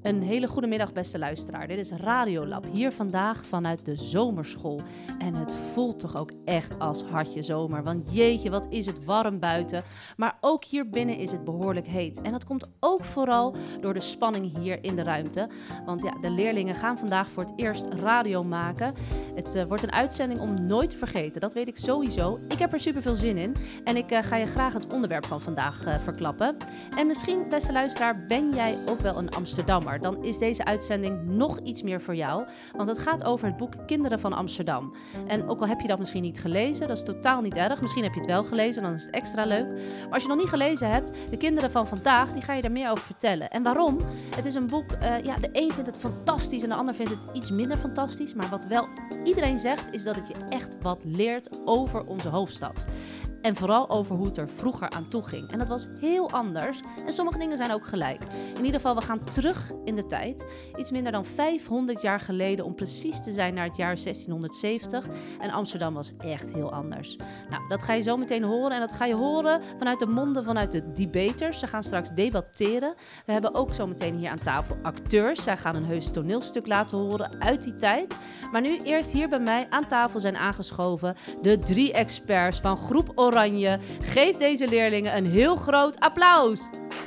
Een hele goede middag, beste luisteraar. Dit is Radiolab, hier vandaag vanuit de zomerschool. En het voelt toch ook echt als hartje zomer, want jeetje, wat is het warm buiten. Maar ook hier binnen is het behoorlijk heet. En dat komt ook vooral door de spanning hier in de ruimte. Want ja, de leerlingen gaan vandaag voor het eerst radio maken. Het wordt een uitzending om nooit te vergeten, dat weet ik sowieso. Ik heb er super veel zin in en ik ga je graag het onderwerp van vandaag verklappen. En misschien, beste luisteraar, ben jij ook wel een Amsterdammer. Dan is deze uitzending nog iets meer voor jou. Want het gaat over het boek Kinderen van Amsterdam. En ook al heb je dat misschien niet gelezen, dat is totaal niet erg. Misschien heb je het wel gelezen, dan is het extra leuk. Maar als je nog niet gelezen hebt, de kinderen van vandaag, die ga je daar meer over vertellen. En waarom? Het is een boek, de een vindt het fantastisch en de ander vindt het iets minder fantastisch. Maar wat wel iedereen zegt, is dat het je echt wat leert over onze hoofdstad. En vooral over hoe het er vroeger aan toe ging. En dat was heel anders. En sommige dingen zijn ook gelijk. In ieder geval, we gaan terug in de tijd. Iets minder dan 500 jaar geleden, om precies te zijn, naar het jaar 1670. En Amsterdam was echt heel anders. Nou, dat ga je zo meteen horen. En dat ga je horen vanuit de monden vanuit de debaters. Ze gaan straks debatteren. We hebben ook zo meteen hier aan tafel acteurs. Zij gaan een heus toneelstuk laten horen uit die tijd. Maar nu eerst hier bij mij aan tafel zijn aangeschoven de 3 experts van Groep Oranje. Geef deze leerlingen een heel groot applaus.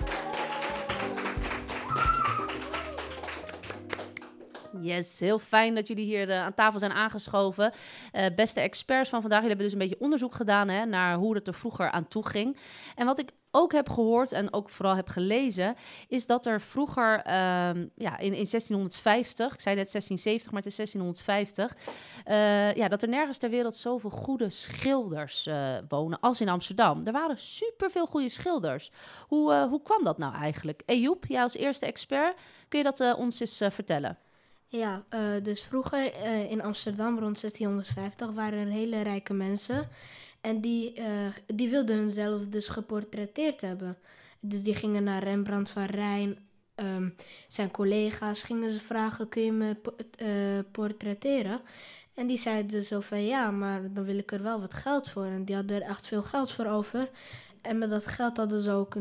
Yes, heel fijn dat jullie hier aan tafel zijn aangeschoven. Beste experts van vandaag, jullie hebben dus een beetje onderzoek gedaan naar hoe het er vroeger aan toe ging. En wat ik ook heb gehoord en ook vooral heb gelezen, is dat er vroeger in 1650, ik zei net 1670, maar het is 1650, dat er nergens ter wereld zoveel goede schilders wonen als in Amsterdam. Er waren superveel goede schilders. Hoe kwam dat nou eigenlijk? Ejoep, jij als eerste expert, kun je dat ons eens vertellen? Ja, dus vroeger in Amsterdam rond 1650 waren er hele rijke mensen. En die wilden hunzelf dus geportretteerd hebben. Dus die gingen naar Rembrandt van Rijn, zijn collega's, gingen ze vragen, kun je me portretteren? En die zeiden zo van ja, maar dan wil ik er wel wat geld voor. En die hadden er echt veel geld voor over. En met dat geld hadden ze ook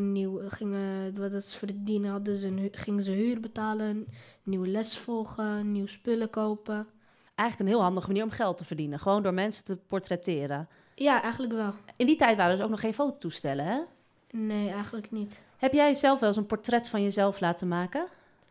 wat ze verdienen, gingen ze huur betalen, nieuwe les volgen, nieuwe spullen kopen. Eigenlijk een heel handige manier om geld te verdienen, gewoon door mensen te portretteren. Ja, eigenlijk wel. In die tijd waren er dus ook nog geen fototoestellen, hè? Nee, eigenlijk niet. Heb jij zelf wel eens een portret van jezelf laten maken?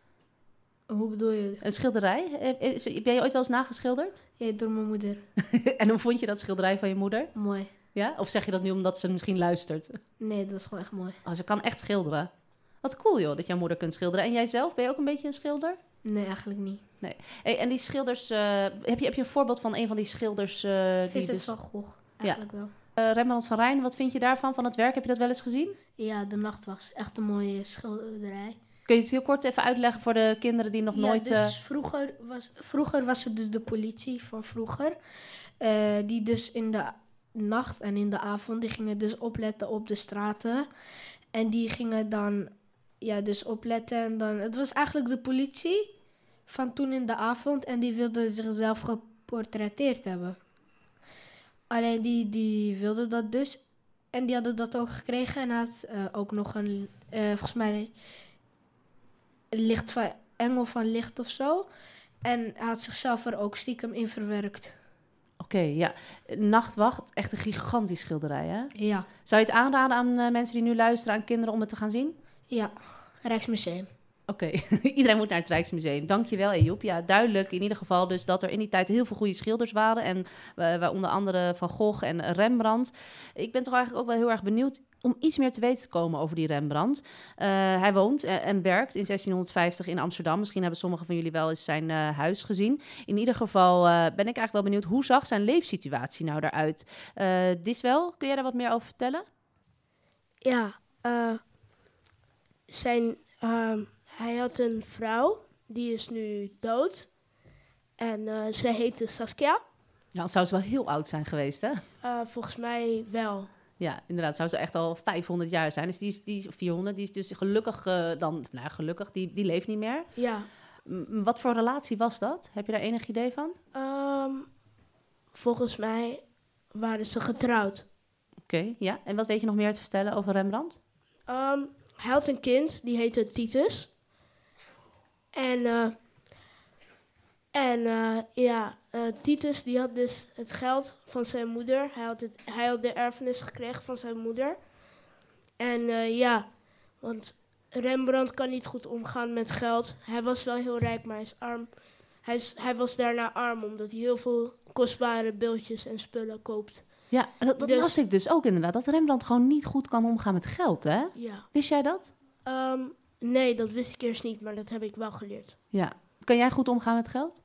Hoe bedoel je? Een schilderij? Ben je ooit wel eens nageschilderd? Ja, door mijn moeder. En hoe vond je dat schilderij van je moeder? Mooi. Ja? Of zeg je dat nu omdat ze misschien luistert? Nee, het was gewoon echt mooi. Oh, ze kan echt schilderen. Wat cool joh, dat jouw moeder kunt schilderen. En jij zelf, ben je ook een beetje een schilder? Nee, eigenlijk niet. Nee. Hey, en die schilders, heb je een voorbeeld van een van die schilders? Vincent van Gogh, eigenlijk wel. Rembrandt van Rijn, wat vind je daarvan, van het werk? Heb je dat wel eens gezien? Ja, De Nachtwacht, echt een mooie schilderij. Kun je het heel kort even uitleggen voor de kinderen die nog nooit... Dus vroeger was het dus de politie van vroeger. Die dus in de nacht en in de avond, die gingen dus opletten op de straten. En die gingen dan dus opletten. En dan, het was eigenlijk de politie van toen in de avond. En die wilden zichzelf geportretteerd hebben. Alleen die wilden dat dus. En die hadden dat ook gekregen. En had ook nog een, volgens mij, engel van licht of zo. En hij had zichzelf er ook stiekem in verwerkt. Oké, ja. Nachtwacht, echt een gigantisch schilderij, hè? Ja. Zou je het aanraden aan mensen die nu luisteren, aan kinderen, om het te gaan zien? Ja, Rijksmuseum. Oké, iedereen moet naar het Rijksmuseum. Dankjewel, Ejoep. Ja, duidelijk in ieder geval dus dat er in die tijd heel veel goede schilders waren. En onder andere Van Gogh en Rembrandt. Ik ben toch eigenlijk ook wel heel erg benieuwd om iets meer te weten te komen over die Rembrandt. Hij woont en werkt in 1650 in Amsterdam. Misschien hebben sommigen van jullie wel eens zijn huis gezien. In ieder geval ben ik eigenlijk wel benieuwd, hoe zag zijn leefsituatie nou eruit? Diswel, kun jij daar wat meer over vertellen? Ja, hij had een vrouw, die is nu dood. En zij heette Saskia. Ja, dan zou ze wel heel oud zijn geweest, hè? Volgens mij wel. Ja, inderdaad, zou ze echt al 500 jaar zijn. Dus die is 400, die is dus gelukkig gelukkig, die leeft niet meer. Ja. Wat voor relatie was dat? Heb je daar enig idee van? Volgens mij waren ze getrouwd. Oké, ja. En wat weet je nog meer te vertellen over Rembrandt? Hij had een kind, die heette Titus. Titus die had dus het geld van zijn moeder. Hij had de erfenis gekregen van zijn moeder. En want Rembrandt kan niet goed omgaan met geld. Hij was wel heel rijk, maar hij is arm. Hij was daarna arm, omdat hij heel veel kostbare beeldjes en spullen koopt. Ja, dat las ik dus ook inderdaad. Dat Rembrandt gewoon niet goed kan omgaan met geld, hè? Ja. Wist jij dat? Nee, dat wist ik eerst niet, maar dat heb ik wel geleerd. Ja. Kan jij goed omgaan met geld?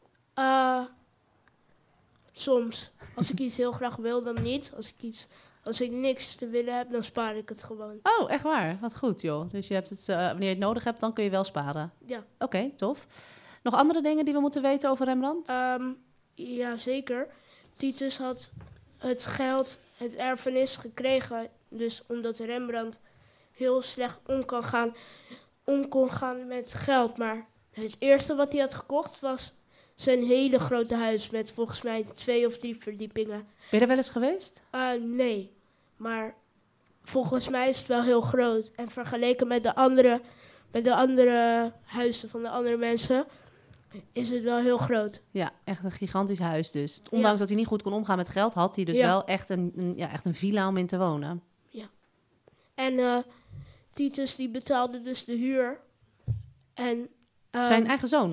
Soms. Als ik iets heel graag wil, dan niet. Als ik niks te willen heb, dan spaar ik het gewoon. Oh, echt waar? Wat goed, joh. Dus je hebt het, wanneer je het nodig hebt, dan kun je wel sparen. Ja. Oké, tof. Nog andere dingen die we moeten weten over Rembrandt? Ja, zeker. Titus had het geld, het erfenis gekregen. Dus omdat Rembrandt heel slecht om kon gaan met geld. Maar het eerste wat hij had gekocht was zijn hele grote huis met volgens mij 2 of 3 verdiepingen. Ben je er wel eens geweest? Nee, maar volgens mij is het wel heel groot. En vergeleken met de andere huizen van de andere mensen is het wel heel groot. Ja, echt een gigantisch huis dus. Ondanks dat hij niet goed kon omgaan met geld, had hij dus wel echt een villa om in te wonen. Ja. En Titus die betaalde dus de huur. En zijn eigen zoon?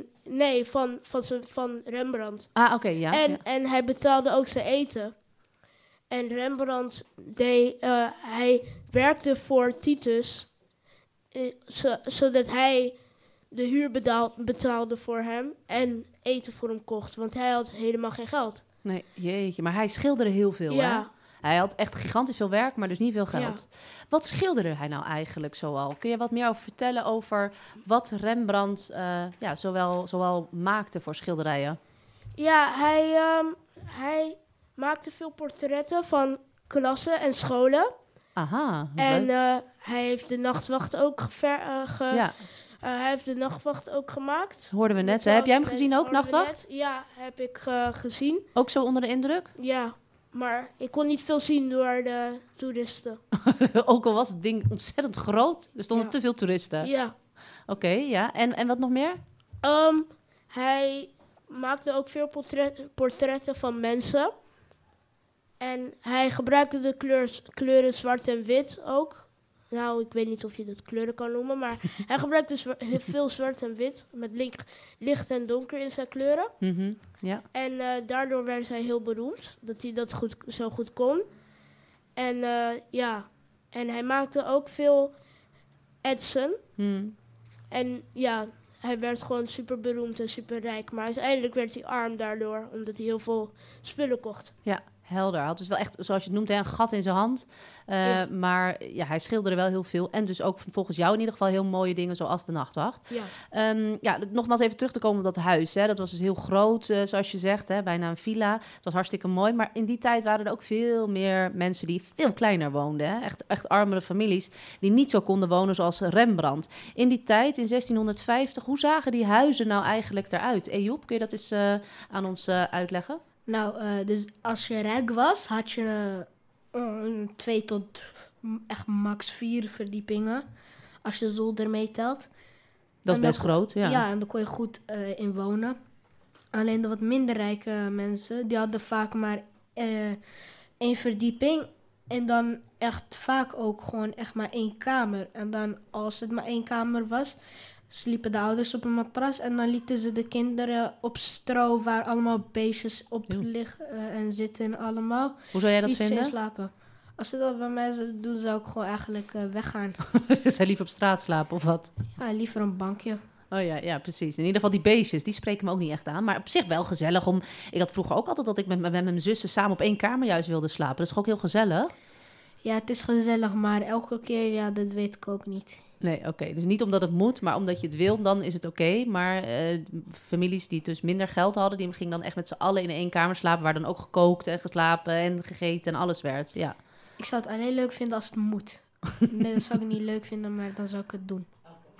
Van Rembrandt. Ah, oké, ja. En hij betaalde ook zijn eten. En Rembrandt hij werkte voor Titus, zodat hij de huur betaalde voor hem en eten voor hem kocht. Want hij had helemaal geen geld. Nee, jeetje. Maar hij schilderde heel veel, hè? Hij had echt gigantisch veel werk, maar dus niet veel geld. Ja. Wat schilderde hij nou eigenlijk zoal? Kun je wat meer over vertellen over wat Rembrandt zowel maakte voor schilderijen? Ja, hij maakte veel portretten van klassen en scholen. Aha. En hij heeft de Nachtwacht ook hij heeft de Nachtwacht ook gemaakt. Hoorden we net. Heb jij hem gezien ook, Nachtwacht? Ja, heb ik gezien. Ook zo onder de indruk? Ja. Maar ik kon niet veel zien door de toeristen. Ook al was het ding ontzettend groot. Er stonden te veel toeristen. Ja. Oké, ja. En wat nog meer? Hij maakte ook veel portretten van mensen. En hij gebruikte de kleuren zwart en wit ook. Nou, ik weet niet of je dat kleuren kan noemen. Maar hij gebruikte veel zwart en wit. Met licht en donker in zijn kleuren. Mm-hmm, ja. En daardoor werd hij heel beroemd. Dat hij dat zo goed kon. En en hij maakte ook veel etsen. En ja, hij werd gewoon super beroemd en super rijk. Maar uiteindelijk werd hij arm daardoor. Omdat hij heel veel spullen kocht. Ja. Helder. Hij had dus wel echt, zoals je het noemt, een gat in zijn hand. Maar ja, hij schilderde wel heel veel. En dus ook volgens jou in ieder geval heel mooie dingen, zoals de Nachtwacht. Ja. Nogmaals even terug te komen op dat huis. Hè. Dat was dus heel groot, zoals je zegt. Hè, bijna een villa. Het was hartstikke mooi. Maar in die tijd waren er ook veel meer mensen die veel kleiner woonden. Hè. Echt armere families die niet zo konden wonen zoals Rembrandt. In die tijd, in 1650, hoe zagen die huizen nou eigenlijk eruit? Ejoep, kun je dat eens aan ons uitleggen? Nou, dus als je rijk was, had je 2 tot echt max 4 verdiepingen. Als je zolder meetelt. Dat is best groot, ja. Ja, en daar kon je goed in wonen. Alleen de wat minder rijke mensen, die hadden vaak maar 1 verdieping. En dan echt vaak ook gewoon echt maar 1 kamer. En dan als het maar 1 kamer was, sliepen de ouders op een matras en dan lieten ze de kinderen op stro waar allemaal beestjes op liggen en zitten allemaal. Hoe zou jij dat vinden? vinden? Slapen. Als ze dat bij mij zouden doen, zou ik gewoon eigenlijk weggaan. Zij liever op straat slapen of wat? Ja, liever een bankje. Oh ja, precies. In ieder geval die beestjes, die spreken me ook niet echt aan. Maar op zich wel gezellig om... Ik had vroeger ook altijd dat ik met mijn zussen samen op 1 kamer juist wilde slapen. Dat is ook heel gezellig. Ja, het is gezellig, maar elke keer, ja, dat weet ik ook niet. Nee, oké. Dus niet omdat het moet, maar omdat je het wil, dan is het oké. Maar families die dus minder geld hadden, die gingen dan echt met z'n allen in 1 kamer slapen, waar dan ook gekookt en geslapen en gegeten en alles werd. Ja. Ik zou het alleen leuk vinden als het moet. Nee, dat zou ik niet leuk vinden, maar dan zou ik het doen.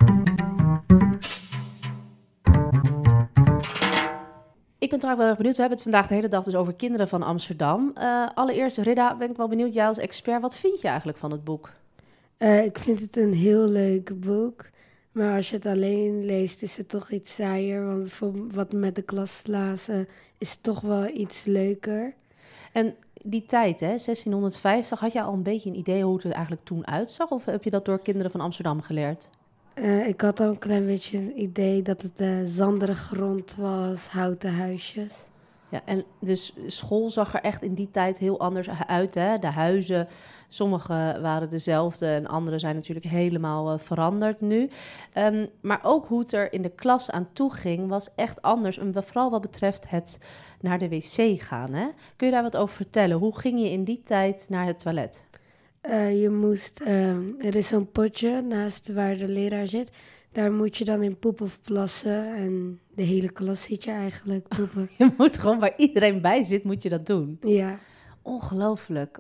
Ik ben trouwens wel erg benieuwd. We hebben het vandaag de hele dag dus over kinderen van Amsterdam. Allereerst, Ridda, ben ik wel benieuwd, jij als expert, wat vind je eigenlijk van het boek? Ik vind het een heel leuk boek. Maar als je het alleen leest, is het toch iets saaier. Want bijvoorbeeld wat we met de klas lazen, is toch wel iets leuker. En die tijd, hè, 1650, had jij al een beetje een idee hoe het er eigenlijk toen uitzag? Of heb je dat door kinderen van Amsterdam geleerd? Ik had al een klein beetje een idee dat het zanderig grond was, houten huisjes. Ja, en dus school zag er echt in die tijd heel anders uit, hè? De huizen, sommige waren dezelfde en andere zijn natuurlijk helemaal veranderd nu. Maar ook hoe het er in de klas aan toe ging, was echt anders. En vooral wat betreft het naar de wc gaan, hè? Kun je daar wat over vertellen? Hoe ging je in die tijd naar het toilet? Je moest, er is zo'n potje naast waar de leraar zit. Daar moet je dan in poepen of plassen. En de hele klas ziet je eigenlijk poepen. Je moet gewoon waar iedereen bij zit, moet je dat doen. Ja. Ongelooflijk.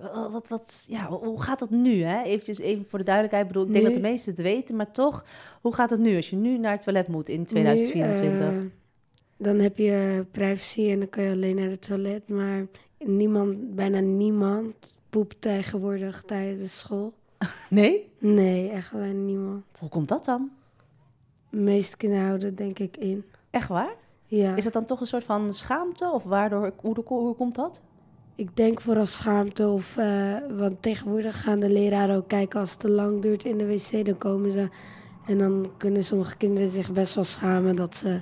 Hoe gaat dat nu? Hè? Even voor de duidelijkheid. Ik bedoel, ik denk Nu- dat de meesten het weten, maar toch, hoe gaat het nu als je nu naar het toilet moet in 2024? Nu, dan heb je privacy en dan kan je alleen naar het toilet. Maar bijna niemand poept tegenwoordig tijdens school. Nee? Nee, echt bijna niemand. Hoe komt dat dan? De meeste kinderen houden het denk ik in. Echt waar? Ja. Is dat dan toch een soort van schaamte? Of hoe komt dat? Ik denk vooral schaamte want tegenwoordig gaan de leraren ook kijken als het te lang duurt in de wc, dan komen ze. En dan kunnen sommige kinderen zich best wel schamen dat ze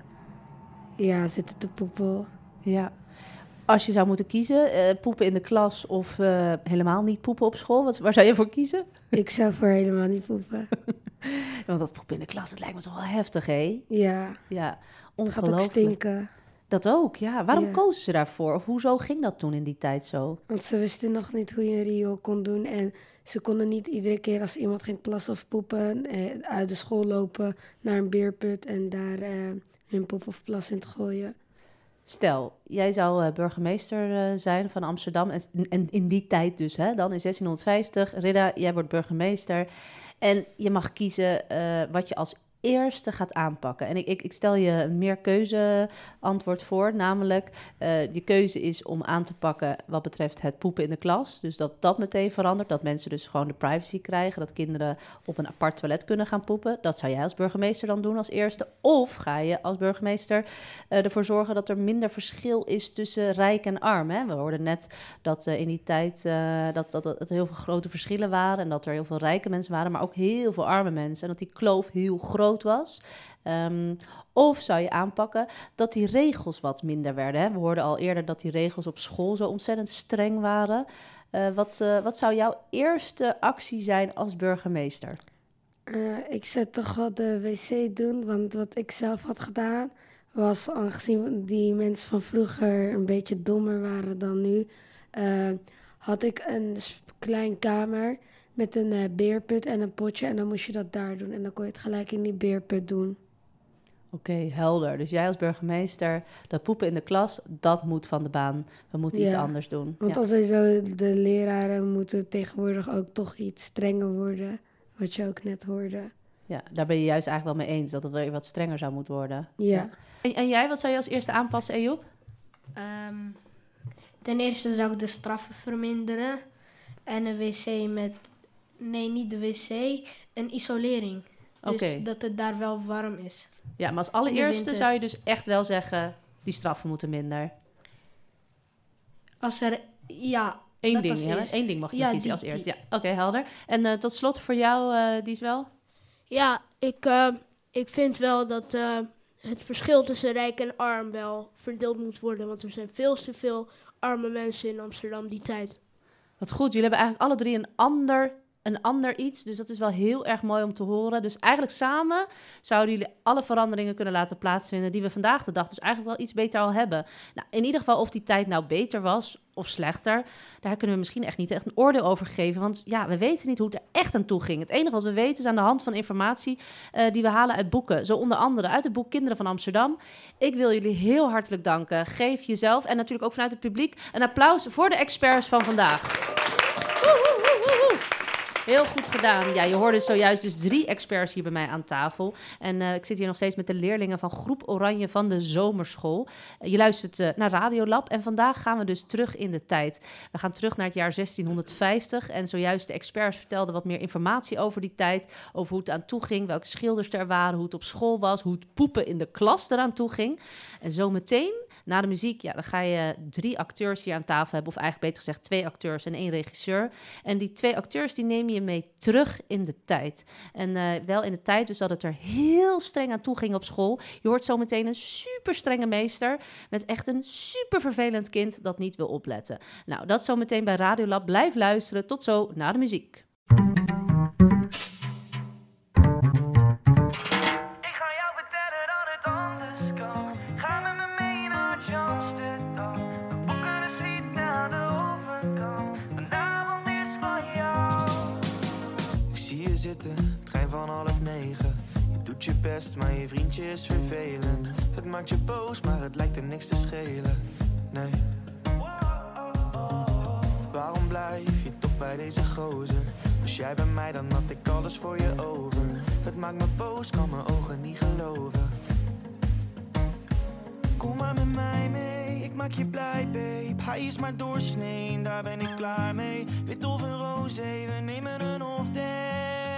zitten te poepen. Ja. Als je zou moeten kiezen, poepen in de klas of helemaal niet poepen op school, waar zou je voor kiezen? Ik zou voor helemaal niet poepen. Want dat poepen in de klas, dat lijkt me toch wel heftig, hè? Ja, Ja, het gaat ook ongelooflijk. stinken. Dat ook, ja. Waarom Ja. kozen ze daarvoor? Of hoezo ging dat toen in die tijd zo? Want ze wisten nog niet hoe je een riool kon doen. En ze konden niet iedere keer als iemand ging plassen of poepen uit de school lopen naar een beerput en daar hun poep of plas in te gooien. Stel, jij zou burgemeester zijn van Amsterdam. En in die tijd dus, hè, dan in 1650. Ridda, jij wordt burgemeester. En je mag kiezen wat je als eerste gaat aanpakken. En ik stel je een meerkeuze antwoord voor. Namelijk, je keuze is om aan te pakken wat betreft het poepen in de klas. Dus dat meteen verandert. Dat mensen dus gewoon de privacy krijgen. Dat kinderen op een apart toilet kunnen gaan poepen. Dat zou jij als burgemeester dan doen als eerste. Of ga je als burgemeester ervoor zorgen dat er minder verschil is tussen rijk en arm. Hè? We hoorden net dat in die tijd dat er heel veel grote verschillen waren. En dat er heel veel rijke mensen waren, maar ook heel veel arme mensen. En dat die kloof heel groot was. Of zou je aanpakken dat die regels wat minder werden. Hè? We hoorden al eerder dat die regels op school zo ontzettend streng waren. Wat zou jouw eerste actie zijn als burgemeester? Ik zou toch wel de wc doen, want wat ik zelf had gedaan was, aangezien die mensen van vroeger een beetje dommer waren dan nu, had ik een klein kamer met een beerput en een potje en dan moest je dat daar doen. En dan kon je het gelijk in die beerput doen. Oké, helder. Dus jij als burgemeester, dat poepen in de klas, dat moet van de baan. We moeten iets anders doen. Want als sowieso de leraren moeten tegenwoordig ook toch iets strenger worden, wat je ook net hoorde. Ja, daar ben je juist eigenlijk wel mee eens, dat het weer wat strenger zou moeten worden. Ja. En jij, wat zou je als eerste aanpassen, Ejoep? Ten eerste zou ik de straffen verminderen. En een wc met... Nee, niet de wc. Een isolering. Dus Oké. dat het daar wel warm is. Ja, maar als In de allereerste winter. zou je dus echt wel zeggen, die straffen moeten minder. Als er... Ja, Eén dat ding, als hè? eerst. Eén ding mag je Ja, kiezen die- als eerste. die. Ja, oké, helder. En tot slot voor jou, Dieswel? Ja, ik vind wel dat het verschil tussen rijk en arm wel verdeeld moet worden. Want er zijn veel te veel arme mensen in Amsterdam die tijd. Wat goed, jullie hebben eigenlijk alle drie een ander iets. Dus dat is wel heel erg mooi om te horen. Dus eigenlijk samen zouden jullie alle veranderingen kunnen laten plaatsvinden die we vandaag de dag dus eigenlijk wel iets beter al hebben. Nou, in ieder geval of die tijd nou beter was of slechter, daar kunnen we misschien echt niet echt een oordeel over geven. Want ja, we weten niet hoe het er echt aan toe ging. Het enige wat we weten is aan de hand van informatie die we halen uit boeken. Zo onder andere uit het boek Kinderen van Amsterdam. Ik wil jullie heel hartelijk danken. Geef jezelf en natuurlijk ook vanuit het publiek een applaus voor de experts van vandaag. Woe, woe, woe, woe, woe. Heel goed gedaan. Ja, je hoorde zojuist dus 3 experts hier bij mij aan tafel. En ik zit hier nog steeds met de leerlingen van Groep Oranje van de Zomerschool. Je luistert naar Radiolab en vandaag gaan we dus terug in de tijd. We gaan terug naar het jaar 1650 en zojuist de experts vertelden wat meer informatie over die tijd. Over hoe het aan toe ging, welke schilders er waren, hoe het op school was, hoe het poepen in de klas eraan toe ging. En zometeen, na de muziek, ja, dan ga je 3 acteurs hier aan tafel hebben. Of eigenlijk beter gezegd 2 acteurs en 1 regisseur. En die 2 acteurs die neem je mee terug in de tijd. En wel in de tijd dus dat het er heel streng aan toe ging op school. Je hoort zometeen een super strenge meester met echt een super vervelend kind dat niet wil opletten. Nou, dat zometeen bij Radiolab. Blijf luisteren. Tot zo na de muziek. Trein van 8:30. Je doet je best, maar je vriendje is vervelend. Het maakt je boos, maar het lijkt hem niks te schelen. Nee. Waarom blijf je toch bij deze gozer? Was jij bij mij, dan had ik alles voor je over. Het maakt me boos, kan mijn ogen niet geloven. Kom maar met mij mee, ik maak je blij, babe. Hij is maar doorsnee, daar ben ik klaar mee. Wit of een roze, we nemen een off day.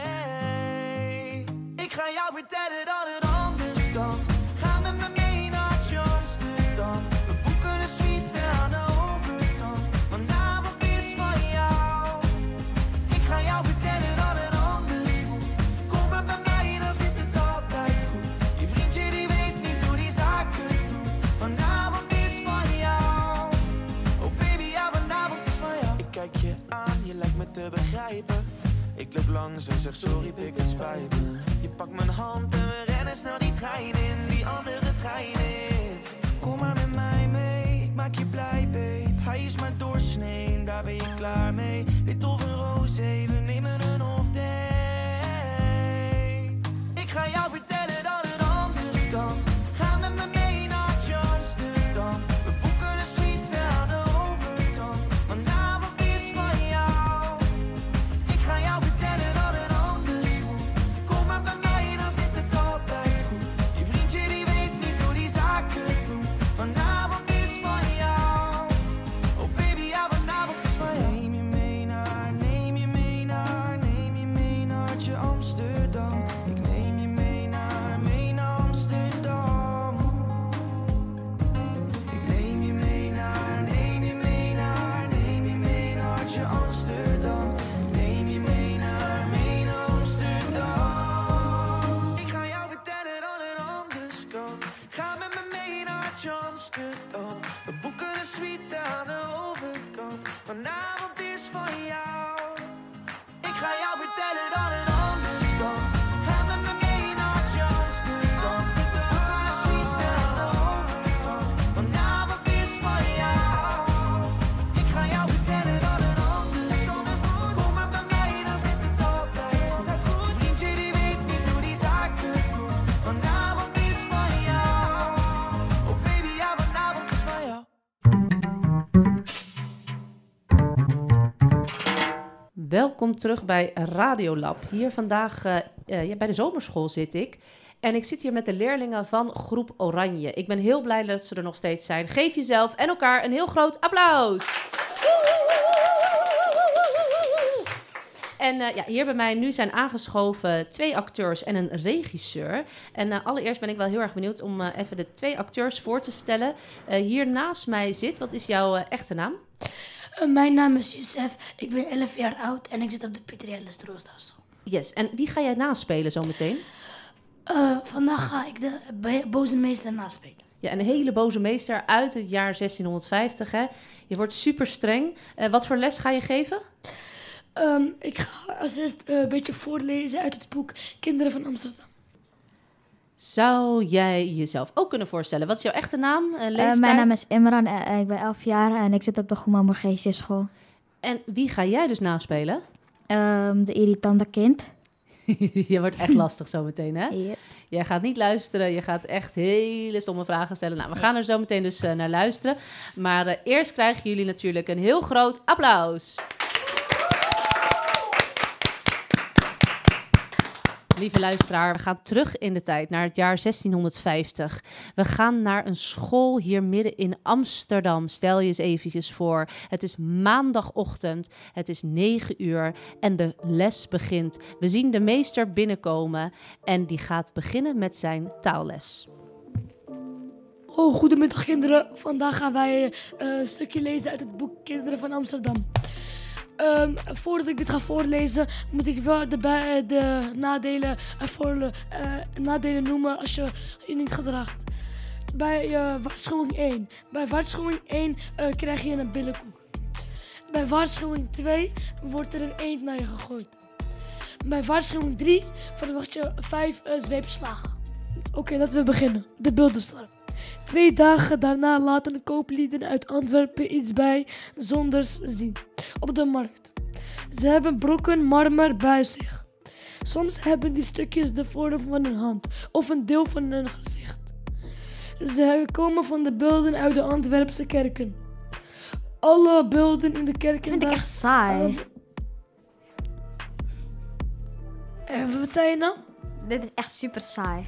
Ik ga jou vertellen dat het anders kan. Ga met me mee naar Amsterdam. We boeken een suite aan de overkant. Vanavond is van jou. Ik ga jou vertellen dat het anders moet. Kom maar bij mij, dan zit het altijd goed. Je vriendje die weet niet hoe die zaken doet. Vanavond is van jou. Oh baby, ja, vanavond is van jou. Ik kijk je aan, je lijkt me te begrijpen. Ik loop langs en zeg sorry, pik, het spijt me. Je pakt mijn hand en we rennen snel die trein in, die andere trein in. Kom maar met mij mee, ik maak je blij, babe. Hij is maar doorsnee, daar ben je klaar mee. Wit of een roze, we nemen een off day. Ik ga jou vertellen dat het anders kan. Ga met me mee naar Amsterdam. We boeken een suite aan de overkant. Vanavond is van jou. Ik ga jou vertellen dat het anders moet. Kom maar bij mij, dan zit het altijd goed. Je vriendje die weet niet hoe die zaken doet. Vanavond is van jou. Oh baby, ja, vanavond is van jou. Neem je mee naar, neem je mee naar, neem je mee naar Amsterdam. Ik neem je mee naar Amsterdam. Ik neem je mee naar, neem je mee naar, neem je mee naar Amsterdam. Neem je mee naar Amsterdam. Ik ga jou vertellen dat het anders kan. Ga met me mee naar Amsterdam. We boeken een suite aan de overkant. Vanavond is van jou. Ik ga jou vertellen dat het anders kan. Ga met me mee naar Amsterdam. We boeken een suite aan de overkant. Vanavond is van jou. Ik ga jou vertellen dat het anders kan. Kom maar bij mij, dan zit het altijd goed. Je vriendje die weet niet hoe die zaken doet. Vanavond is van jou. Oh baby, ja, vanavond is van jou. Welkom terug bij Radiolab. Hier vandaag bij de zomerschool zit ik. En ik zit hier met de leerlingen van Groep Oranje. Ik ben heel blij dat ze er nog steeds zijn. Geef jezelf en elkaar een heel groot applaus. En hier bij mij nu zijn aangeschoven 2 acteurs en een regisseur. En allereerst ben ik wel heel erg benieuwd om even de 2 acteurs voor te stellen. Hier naast mij zit, wat is jouw echte naam? Mijn naam is Youssef, ik ben 11 jaar oud en ik zit op de Pieter Jelles Droosdaalschool. Yes, en wie ga jij naspelen zometeen? Vandaag ga ik de boze meester naspelen. Ja, een hele boze meester uit het jaar 1650. Hè? Je wordt super streng. Wat voor les ga je geven? Ik ga als eerst een beetje voorlezen uit het boek Kinderen van Amsterdam. Zou jij jezelf ook kunnen voorstellen? Wat is jouw echte naam en leeftijd? Mijn naam is Imran, ik ben 11 jaar en ik zit op de Goema Morgeesje school. En wie ga jij dus naspelen? De irritante kind. Je wordt echt lastig zometeen, hè? Yep. Jij gaat niet luisteren, je gaat echt hele stomme vragen stellen. Nou, we gaan er zo meteen dus naar luisteren. Maar eerst krijgen jullie natuurlijk een heel groot applaus. Lieve luisteraar, we gaan terug in de tijd naar het jaar 1650. We gaan naar een school hier midden in Amsterdam. Stel je eens eventjes voor. Het is maandagochtend, het is 9 uur en de les begint. We zien de meester binnenkomen en die gaat beginnen met zijn taalles. Oh, goedemiddag kinderen. Vandaag gaan wij een stukje lezen uit het boek Kinderen van Amsterdam. Voordat ik dit ga voorlezen, moet ik wel de nadelen noemen als je je niet gedraagt. Bij waarschuwing 1. Bij waarschuwing 1 krijg je een billenkoek. Bij waarschuwing 2 wordt er een eend naar je gegooid. Bij waarschuwing 3 verwacht je 5 zweepslagen. Oké, laten we beginnen. De beeldenstorm. 2 dagen daarna laten kooplieden uit Antwerpen iets bij zonders zien op de markt. Ze hebben brokken marmer bij zich. Soms hebben die stukjes de vorm van een hand of een deel van een gezicht. Ze komen van de beelden uit de Antwerpse kerken. Alle beelden in de kerken... Dat vind ik echt saai. Wat zei je nou? Dit is echt super saai.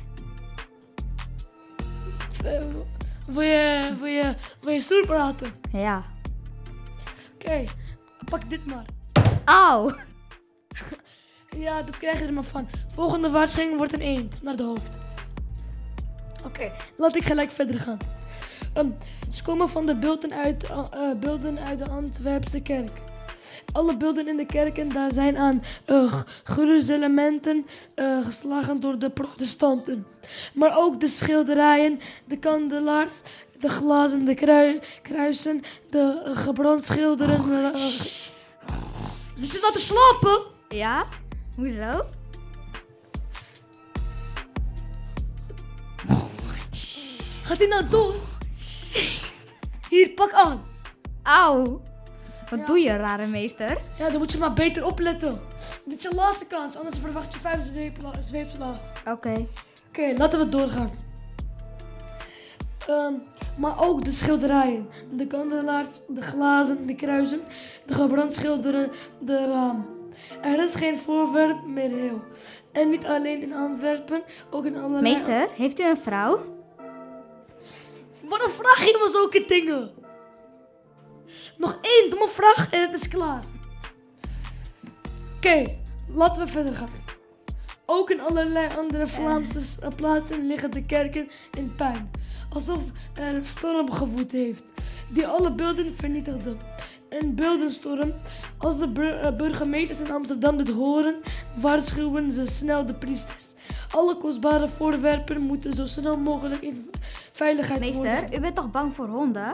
Wil je stoer praten? Ja. Oké, pak dit maar. Auw. Ja, dat krijg je er maar van. Volgende waarschuwing wordt een eend naar de hoofd. Oké, laat ik gelijk verder gaan. Ze komen van de beelden uit de Antwerpse kerk. Alle beelden in de kerken daar zijn aan gruzelementen geslagen door de protestanten. Maar ook de schilderijen, de kandelaars, de glazen, de kruisen, de gebrandschilderen. Zit je nou te slapen? Ja? Hoezo? Gaat hij nou door? Hier, pak aan. Auw. Wat Ja. doe je, rare meester? Ja, dan moet je maar beter opletten. Dit is je laatste kans, anders verwacht je 5 zweepslagen. Oké. Oké, laten we doorgaan. Maar ook de schilderijen, de kandelaars, de glazen, de kruisen, de gebrandschilderen, de ramen. Er is geen voorwerp meer heel. En niet alleen in Antwerpen, ook in allerlei... Meester, heeft u een vrouw? Wat een vraag je me zulke dingen? Nog 1 domme vraag en het is klaar. Oké, laten we verder gaan. Ook in allerlei andere Vlaamse plaatsen liggen de kerken in puin. Alsof er een storm gewoed heeft, die alle beelden vernietigde. Een beeldenstorm. Als de burgemeesters in Amsterdam dit horen, waarschuwen ze snel de priesters. Alle kostbare voorwerpen moeten zo snel mogelijk in veiligheid worden. Meester, u bent toch bang voor honden?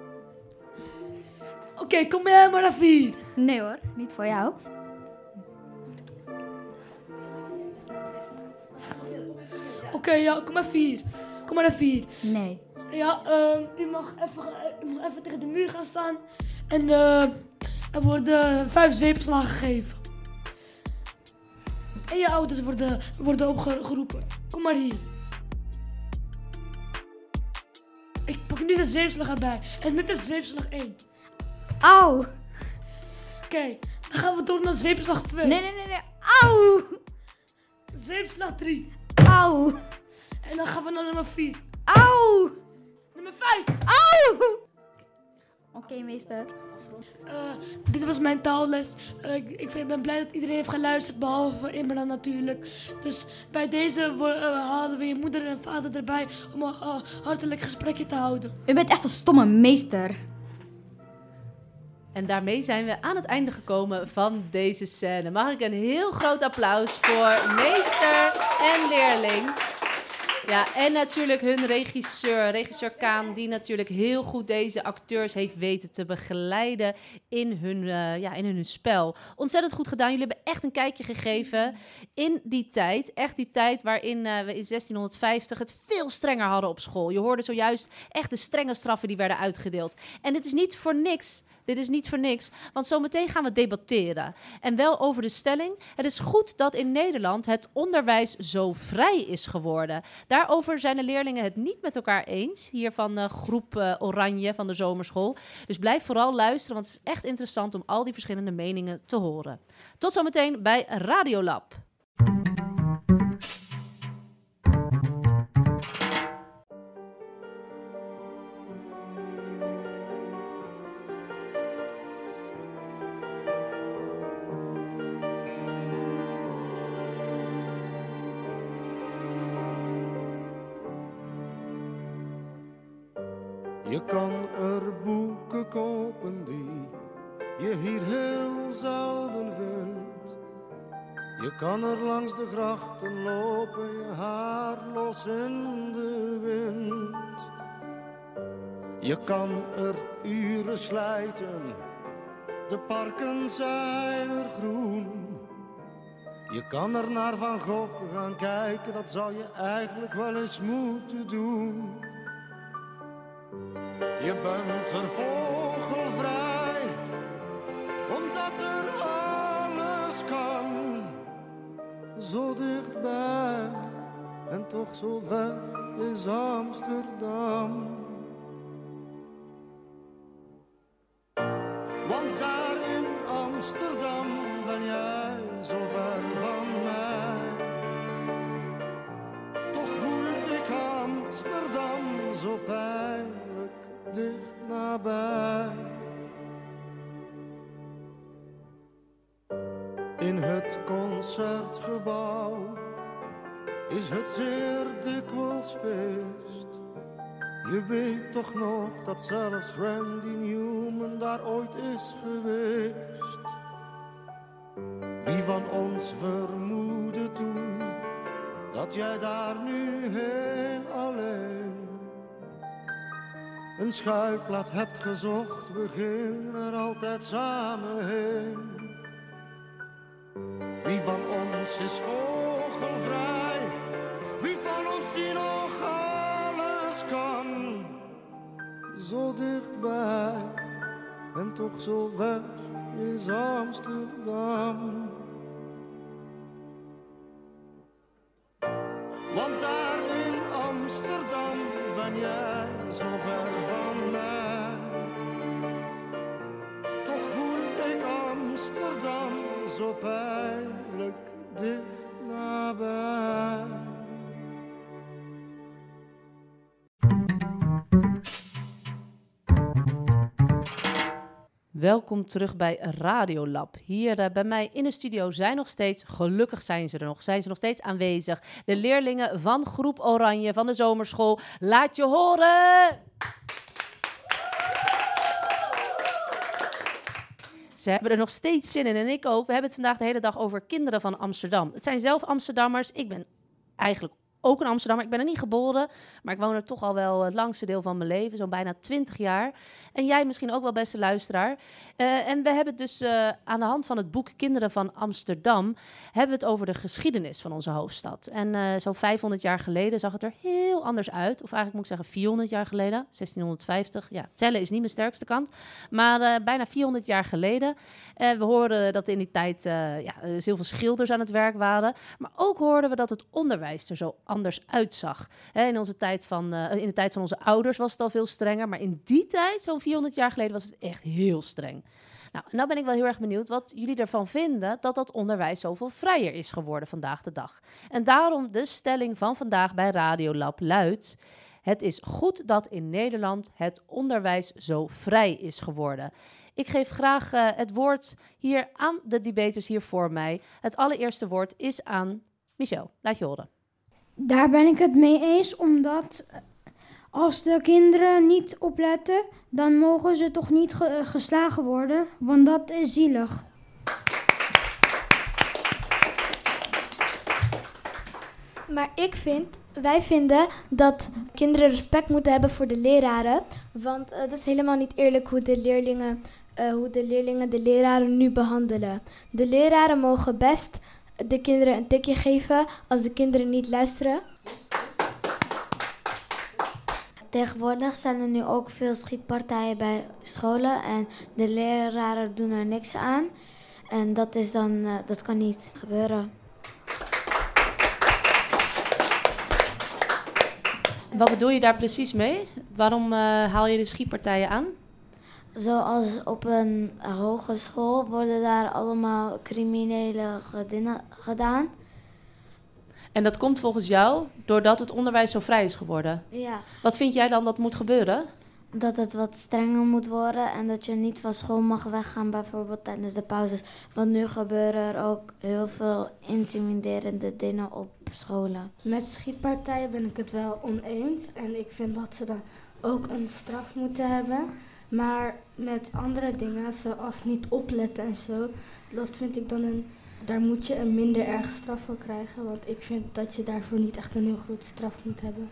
Oké, kom jij maar even hier. Nee hoor, niet voor jou. Oké, ja, kom even hier. Kom maar even hier. Nee. Ja, u mag even tegen de muur gaan staan. En er worden 5 zweepslagen gegeven. En je ouders worden opgeroepen. Kom maar hier. Ik pak nu de zweepslag erbij. En dit is zweepslag 1. Auw. Oké, dan gaan we door naar zweepslag 2. Nee. Auw. Zweepslag 3. Auw. En dan gaan we naar nummer 4. Auw. Nummer 5. Auw. Oké, meester. Dit was mijn taalles. Ik ben blij dat iedereen heeft geluisterd, behalve Imran natuurlijk. Dus bij deze halen we je moeder en vader erbij om een hartelijk gesprekje te houden. U bent echt een stomme meester. En daarmee zijn we aan het einde gekomen van deze scène. Mag ik een heel groot applaus voor meester en leerling. Ja, en natuurlijk hun regisseur Kaan, die natuurlijk heel goed deze acteurs heeft weten te begeleiden in hun spel. Ontzettend goed gedaan. Jullie hebben echt een kijkje gegeven in die tijd. Echt die tijd waarin we in 1650 het veel strenger hadden op school. Je hoorde zojuist echt de strenge straffen die werden uitgedeeld. En dit is niet voor niks. Dit is niet voor niks, want zometeen gaan we debatteren. En wel over de stelling. Het is goed dat in Nederland het onderwijs zo vrij is geworden. Daarover zijn de leerlingen het niet met elkaar eens. Hier van groep Oranje van de zomerschool. Dus blijf vooral luisteren, want het is echt interessant om al die verschillende meningen te horen. Tot zometeen bij Radiolab. Je kan er boeken kopen die je hier heel zelden vindt. Je kan er langs de grachten lopen, je haar los in de wind. Je kan er uren slijten, de parken zijn er groen. Je kan er naar Van Gogh gaan kijken, dat zou je eigenlijk wel eens moeten doen. Je bent er vogelvrij, omdat er alles kan. Zo dichtbij en toch zo ver is Amsterdam. Want daar in Amsterdam ben jij zo ver van mij. Toch voel ik Amsterdam zo pijnlijk dicht nabij. In het concertgebouw is het zeer dikwijls feest. Je weet toch nog dat zelfs Randy Newman daar ooit is geweest. Wie van ons vermoedde toen dat jij daar nu heel alleen een schuilplaats hebt gezocht? We gingen er altijd samen heen. Wie van ons is vogelvrij? Wie van ons die nog alles kan? Zo dichtbij en toch zo ver is Amsterdam. Want daar in Amsterdam ben jij zo ver van mij. Toch voel ik Amsterdam zo pijnlijk dicht nabij. Welkom terug bij Radiolab. Hier bij mij in de studio zijn nog steeds, gelukkig zijn ze nog steeds aanwezig. De leerlingen van Groep Oranje van de Zomerschool. Laat je horen! Ze hebben er nog steeds zin in en ik ook. We hebben het vandaag de hele dag over kinderen van Amsterdam. Het zijn zelf Amsterdammers. Ik ben eigenlijk ook een Amsterdammer. Ik ben er niet geboren, maar ik woon er toch al wel het langste deel van mijn leven. Zo'n bijna 20 jaar. En jij misschien ook wel, beste luisteraar. En we hebben het dus aan de hand van het boek Kinderen van Amsterdam hebben we het over de geschiedenis van onze hoofdstad. En zo'n 500 jaar geleden zag het er heel anders uit. Of eigenlijk moet ik zeggen 400 jaar geleden. 1650. Ja, tellen is niet mijn sterkste kant. Maar bijna 400 jaar geleden. We hoorden dat in die tijd heel veel schilders aan het werk waren. Maar ook hoorden we dat het onderwijs er zo anders uitzag. In de tijd van onze ouders was het al veel strenger. Maar in die tijd, zo'n 400 jaar geleden, was het echt heel streng. Nou ben ik wel heel erg benieuwd wat jullie ervan vinden dat dat onderwijs zoveel vrijer is geworden vandaag de dag. En daarom de stelling van vandaag bij Radiolab luidt: het is goed dat in Nederland het onderwijs zo vrij is geworden. Ik geef graag het woord hier aan de debaters hier voor mij. Het allereerste woord is aan Michel. Laat je horen. Daar ben ik het mee eens, omdat als de kinderen niet opletten, dan mogen ze toch niet geslagen worden, want dat is zielig. Maar wij vinden dat kinderen respect moeten hebben voor de leraren, want dat is helemaal niet eerlijk hoe de leerlingen de leraren nu behandelen. De leraren mogen best de kinderen een tikje geven als de kinderen niet luisteren. Tegenwoordig zijn er nu ook veel schietpartijen bij scholen en de leraren doen er niks aan. En dat kan niet gebeuren. Wat bedoel je daar precies mee? Waarom haal je de schietpartijen aan? Zoals op een hogeschool worden daar allemaal criminele dingen gedaan. En dat komt volgens jou doordat het onderwijs zo vrij is geworden? Ja. Wat vind jij dan dat moet gebeuren? Dat het wat strenger moet worden en dat je niet van school mag weggaan, bijvoorbeeld tijdens de pauzes. Want nu gebeuren er ook heel veel intimiderende dingen op scholen. Met schietpartijen ben ik het wel oneens. En ik vind dat ze dan ook een straf moeten hebben. Maar met andere dingen, zoals niet opletten en zo, dat vind ik dan daar moet je een minder erg straf voor krijgen. Want ik vind dat je daarvoor niet echt een heel grote straf moet hebben.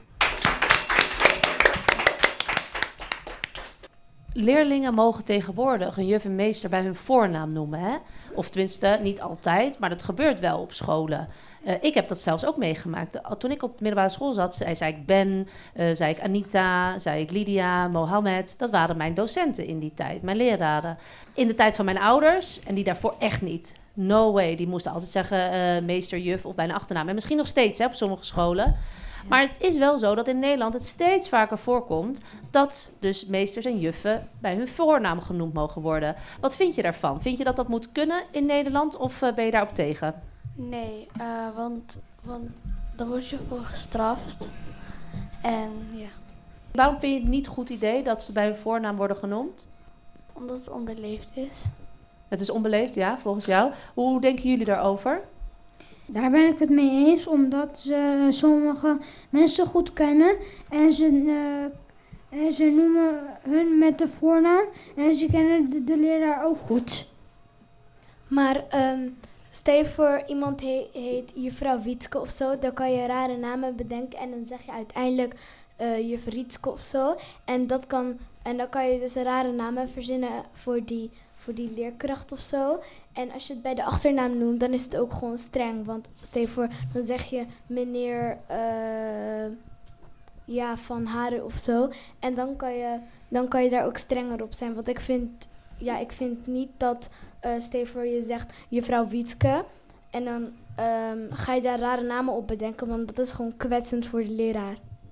Leerlingen mogen tegenwoordig een juf en meester bij hun voornaam noemen, hè? Of tenminste, niet altijd, maar dat gebeurt wel op scholen. Ik heb dat zelfs ook meegemaakt. Toen ik op de middelbare school zat, zei ik Ben, zei ik Anita, zei ik Lydia, Mohammed. Dat waren mijn docenten in die tijd, mijn leraren. In de tijd van mijn ouders, en die daarvoor echt niet. No way, die moesten altijd zeggen meester, juf of bij een achternaam. En misschien nog steeds, hè, op sommige scholen. Maar het is wel zo dat in Nederland het steeds vaker voorkomt dat dus meesters en juffen bij hun voornaam genoemd mogen worden. Wat vind je daarvan? Vind je dat dat moet kunnen in Nederland of ben je daarop tegen? Nee, want dan word je voor gestraft. En ja. Waarom vind je het niet een goed idee dat ze bij hun voornaam worden genoemd? Omdat het onbeleefd is. Het is onbeleefd, ja, volgens jou. Hoe denken jullie daarover? Daar ben ik het mee eens, omdat ze sommige mensen goed kennen en ze noemen hun met de voornaam en ze kennen de leraar ook goed. Maar stel je voor iemand heet juffrouw Wietske of zo, dan kan je rare namen bedenken en dan zeg je uiteindelijk juf Rietske of zo. En dan kan je dus rare namen verzinnen voor die leerkracht of zo. En als je het bij de achternaam noemt, dan is het ook gewoon streng. Want stel je voor, dan zeg je meneer Van Haren of zo. En dan kan je daar ook strenger op zijn. Want ik vind niet dat, stel je voor je zegt juffrouw Wietske. En dan ga je daar rare namen op bedenken, want dat is gewoon kwetsend voor de leraar.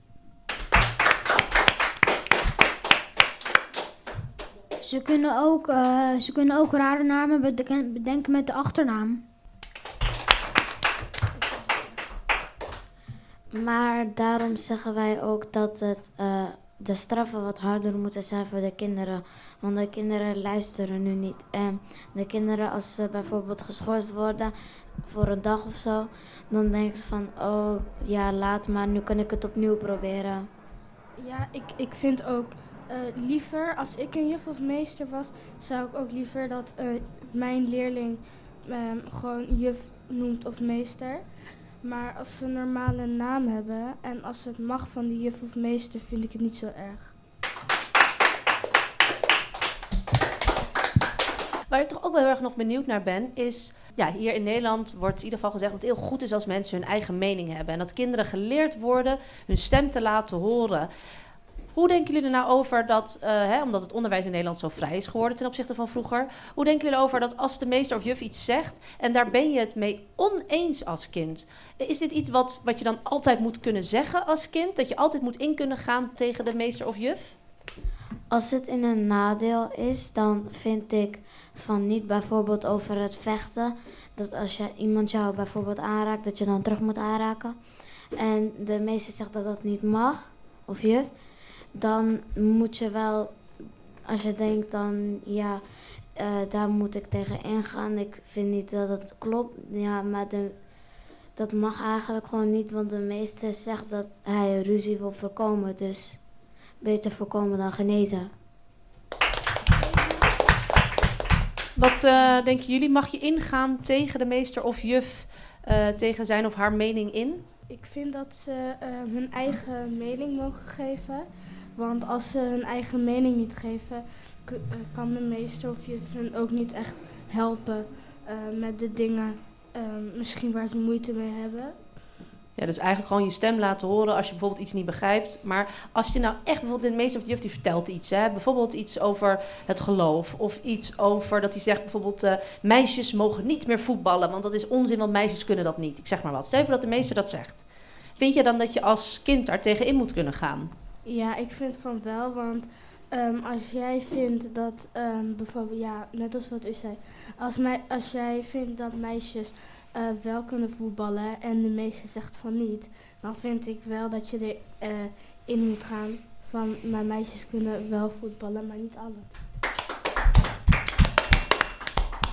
Ze kunnen ook rare namen bedenken met de achternaam. Maar daarom zeggen wij ook dat de straffen wat harder moeten zijn voor de kinderen. Want de kinderen luisteren nu niet. En de kinderen, als ze bijvoorbeeld geschorst worden voor een dag of zo, dan denken ze van, oh ja, laat maar, nu kan ik het opnieuw proberen. Ja, ik vind ook liever, als ik een juf of meester was, zou ik ook liever dat mijn leerling gewoon juf noemt of meester. Maar als ze een normale naam hebben en als het mag van die juf of meester, vind ik het niet zo erg. Waar ik toch ook wel heel erg nog benieuwd naar ben, is, ja, hier in Nederland wordt in ieder geval gezegd dat het heel goed is als mensen hun eigen mening hebben. En dat kinderen geleerd worden hun stem te laten horen. Hoe denken jullie er nou over dat, omdat het onderwijs in Nederland zo vrij is geworden ten opzichte van vroeger, hoe denken jullie erover dat als de meester of juf iets zegt en daar ben je het mee oneens als kind? Is dit iets wat je dan altijd moet kunnen zeggen als kind? Dat je altijd moet in kunnen gaan tegen de meester of juf? Als het in een nadeel is, dan vind ik van niet bijvoorbeeld over het vechten. Dat als iemand jou bijvoorbeeld aanraakt, dat je dan terug moet aanraken. En de meester zegt dat dat niet mag, of juf. Dan moet je wel, als je denkt dan, ja, daar moet ik tegen ingaan. Ik vind niet dat het klopt. Ja, maar dat mag eigenlijk gewoon niet, want de meester zegt dat hij ruzie wil voorkomen. Dus beter voorkomen dan genezen. Wat denken jullie? Mag je ingaan tegen de meester of juf, tegen zijn of haar mening in? Ik vind dat ze hun eigen mening mogen geven. Want als ze hun eigen mening niet geven, kan de meester of juf hen ook niet echt helpen met de dingen misschien waar ze moeite mee hebben. Ja, dus eigenlijk gewoon je stem laten horen als je bijvoorbeeld iets niet begrijpt. Maar als je nou echt bijvoorbeeld de meester of de juf die vertelt iets, hè, bijvoorbeeld iets over het geloof of iets over dat hij zegt bijvoorbeeld meisjes mogen niet meer voetballen, want dat is onzin, want meisjes kunnen dat niet. Ik zeg maar wat. Stel je voor dat de meester dat zegt. Vind je dan dat je als kind daar tegenin moet kunnen gaan? Ja, ik vind van wel, want als jij vindt dat bijvoorbeeld, ja, net als wat u zei, als jij vindt dat meisjes wel kunnen voetballen en de meester zegt van niet, dan vind ik wel dat je erin moet gaan van, maar meisjes kunnen wel voetballen, maar niet alle.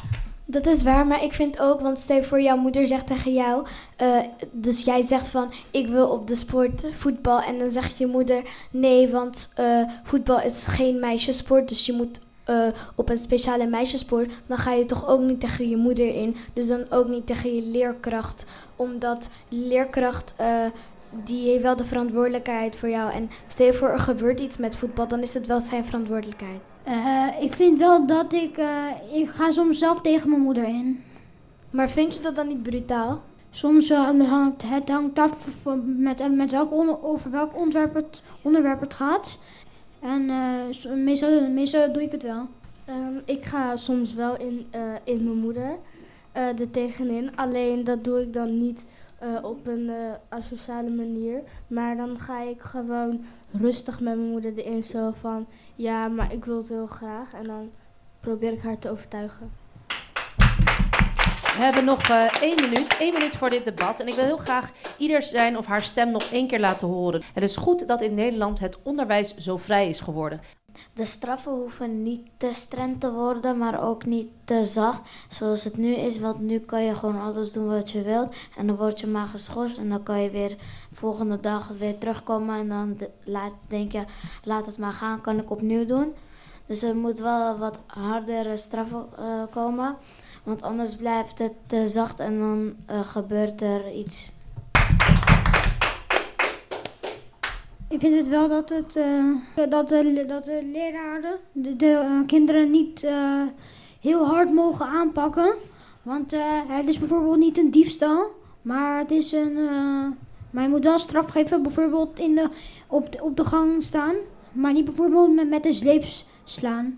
Dat is waar, maar ik vind ook, want stel je voor jouw moeder zegt tegen jou, dus jij zegt van ik wil op de sport voetbal en dan zegt je moeder nee, want voetbal is geen meisjesport, dus je moet op een speciale meisjesport, dan ga je toch ook niet tegen je moeder in, dus dan ook niet tegen je leerkracht, omdat de leerkracht die heeft wel de verantwoordelijkheid voor jou en stel je voor er gebeurt iets met voetbal, dan is het wel zijn verantwoordelijkheid. Ik vind wel dat ik ga soms zelf tegen mijn moeder in. Maar vind je dat dan niet brutaal? Soms hangt af met over welk onderwerp het gaat. En meestal doe ik het wel. Ik ga soms wel in mijn moeder er tegenin. Alleen dat doe ik dan niet op een asociale manier. Maar dan ga ik gewoon rustig met mijn moeder erin zo van... Ja, maar ik wil het heel graag. En dan probeer ik haar te overtuigen. We hebben nog 1 minuut. 1 minuut voor dit debat. En ik wil heel graag ieder zijn of haar stem nog 1 keer laten horen. Het is goed dat in Nederland het onderwijs zo vrij is geworden. De straffen hoeven niet te streng te worden, maar ook niet te zacht. Zoals het nu is, want nu kan je gewoon alles doen wat je wilt. En dan word je maar geschorst en dan kan je weer volgende dag weer terugkomen. En dan denk je, laat het maar gaan, kan ik opnieuw doen. Dus er moet wel wat hardere straffen komen. Want anders blijft het te zacht en dan gebeurt er iets. Ik vind het wel dat de leraren de kinderen niet heel hard mogen aanpakken. Want het is bijvoorbeeld niet een diefstal, maar het is maar je moet wel straf geven, bijvoorbeeld op de gang staan. Maar niet bijvoorbeeld met de sleep slaan.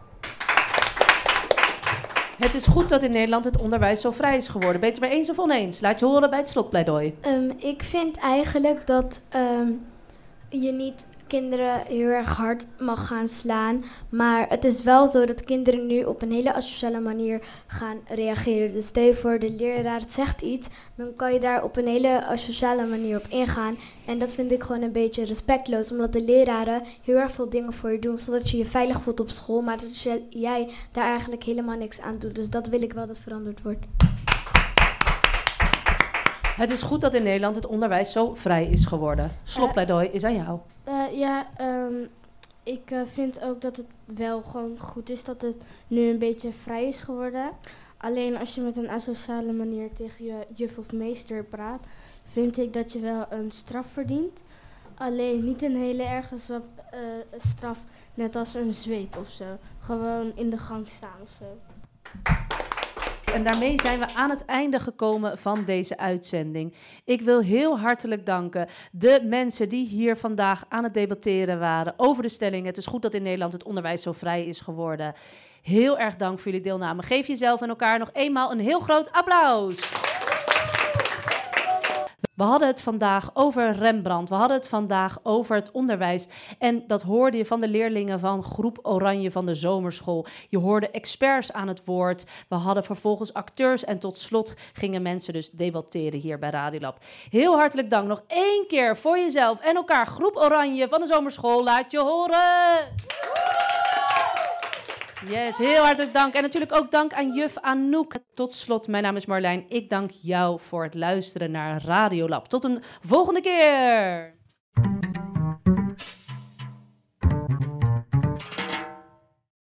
Het is goed dat in Nederland het onderwijs zo vrij is geworden. Ben je het er maar eens of oneens? Laat je horen bij het slotpleidooi. Ik vind eigenlijk dat je niet kinderen heel erg hard mag gaan slaan. Maar het is wel zo dat kinderen nu op een hele asociale manier gaan reageren. Dus stel je voor de leraar zegt iets, dan kan je daar op een hele asociale manier op ingaan. En dat vind ik gewoon een beetje respectloos. Omdat de leraren heel erg veel dingen voor je doen, zodat je je veilig voelt op school. Maar dat jij daar eigenlijk helemaal niks aan doet. Dus dat wil ik wel dat veranderd wordt. Het is goed dat in Nederland het onderwijs zo vrij is geworden. Slotpleidooi is aan jou. Ik vind ook dat het wel gewoon goed is dat het nu een beetje vrij is geworden. Alleen als je met een asociale manier tegen je juf of meester praat, vind ik dat je wel een straf verdient. Alleen niet een hele erge straf, net als een zweep of zo. Gewoon in de gang staan of zo. En daarmee zijn we aan het einde gekomen van deze uitzending. Ik wil heel hartelijk danken de mensen die hier vandaag aan het debatteren waren over de stelling. Het is goed dat in Nederland het onderwijs zo vrij is geworden. Heel erg dank voor jullie deelname. Geef jezelf en elkaar nog eenmaal een heel groot applaus. We hadden het vandaag over Rembrandt. We hadden het vandaag over het onderwijs. En dat hoorde je van de leerlingen van Groep Oranje van de Zomerschool. Je hoorde experts aan het woord. We hadden vervolgens acteurs. En tot slot gingen mensen dus debatteren hier bij Radiolab. Heel hartelijk dank nog 1 keer voor jezelf en elkaar. Groep Oranje van de Zomerschool, laat je horen! Yes, heel hartelijk dank. En natuurlijk ook dank aan juf Anouk. Tot slot, mijn naam is Marlijn. Ik dank jou voor het luisteren naar Radiolab. Tot een volgende keer!